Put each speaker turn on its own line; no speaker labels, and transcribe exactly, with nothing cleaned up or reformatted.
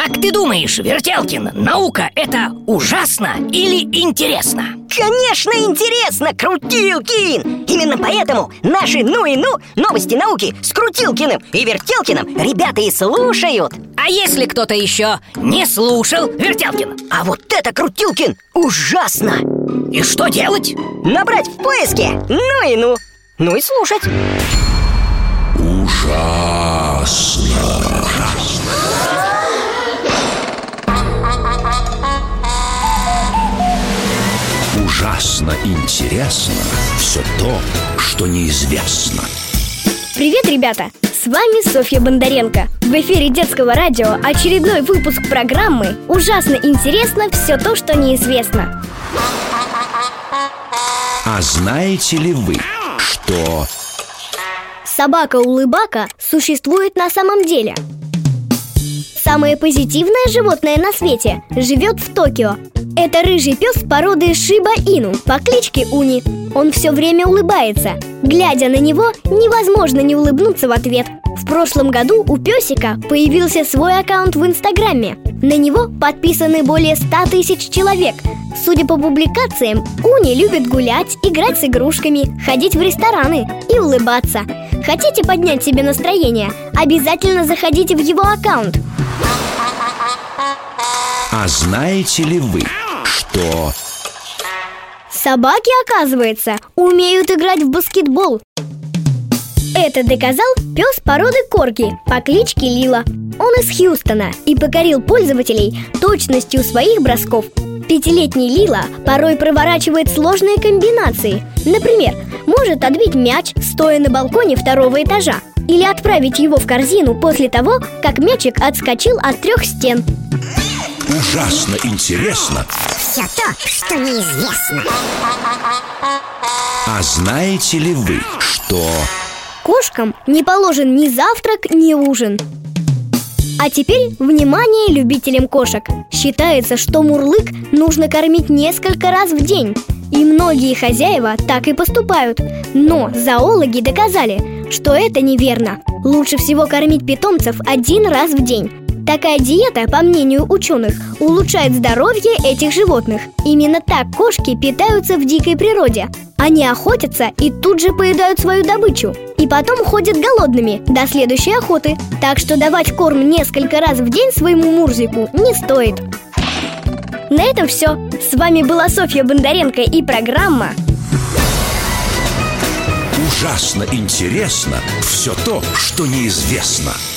Как ты думаешь, Вертелкин, наука — это ужасно или интересно?
Конечно, интересно, Крутилкин! Именно поэтому наши «Ну и ну» новости науки с Крутилкиным и Вертелкиным ребята и слушают.
А если кто-то еще не слушал Вертелкина?
А вот это, Крутилкин, ужасно!
И что делать?
Набрать в поиске «Ну и ну», ну и слушать.
Ужасно. Ужасно интересно все то, что неизвестно.
Привет, ребята! С вами Софья Бондаренко. В эфире детского радио очередной выпуск программы «Ужасно интересно все то, что неизвестно».
А знаете ли вы, что...
Собака-улыбака существует на самом деле. Самое позитивное животное на свете живет в Токио. Это рыжий пес породы Шиба-Ину по кличке Уни. Он все время улыбается. Глядя на него, невозможно не улыбнуться в ответ. В прошлом году у песика появился свой аккаунт в Инстаграме. На него подписаны более ста тысяч человек. Судя по публикациям, Уни любит гулять, играть с игрушками, ходить в рестораны и улыбаться. Хотите поднять себе настроение? Обязательно заходите в его аккаунт.
А знаете ли вы, что...
Собаки, оказывается, умеют играть в баскетбол. Это доказал пес породы корги по кличке Лила. Он из Хьюстона и покорил пользователей точностью своих бросков. Пятилетний Лила порой проворачивает сложные комбинации. Например, может отбить мяч, стоя на балконе второго этажа, или отправить его в корзину после того, как мячик отскочил от трех стен.
Ужасно интересно
все то, что неизвестно.
А знаете ли вы, что...
Кошкам не положен ни завтрак, ни ужин. А теперь, внимание любителям кошек! Считается, что мурлык нужно кормить несколько раз в день. И многие хозяева так и поступают. Но зоологи доказали, что это неверно. Лучше всего кормить питомцев один раз в день. Такая диета, по мнению ученых, улучшает здоровье этих животных. Именно так кошки питаются в дикой природе. Они охотятся и тут же поедают свою добычу. И потом ходят голодными до следующей охоты. Так что давать корм несколько раз в день своему Мурзику не стоит. На этом все. С вами была Софья Бондаренко и программа
Ужасно интересно все то, что неизвестно.